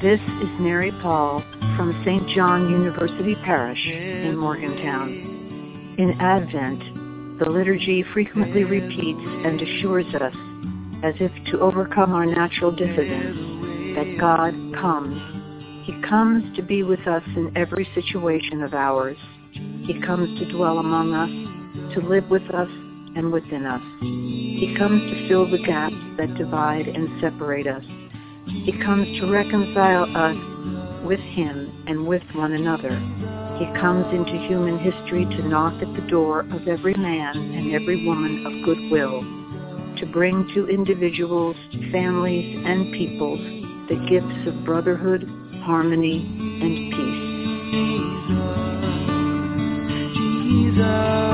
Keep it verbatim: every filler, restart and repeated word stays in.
This is Mary Paul from Saint John University Parish in Morgantown. In Advent, the liturgy frequently repeats and assures us, as if to overcome our natural diffidence, that God comes. He comes to be with us in every situation of ours. He comes to dwell among us, to live with us and within us. He comes to fill the gaps that divide and separate us. He comes to reconcile us with Him and with one another. He comes into human history to knock at the door of every man and every woman of goodwill, to bring to individuals, families, and peoples the gifts of brotherhood, harmony, and peace. Jesus, Jesus.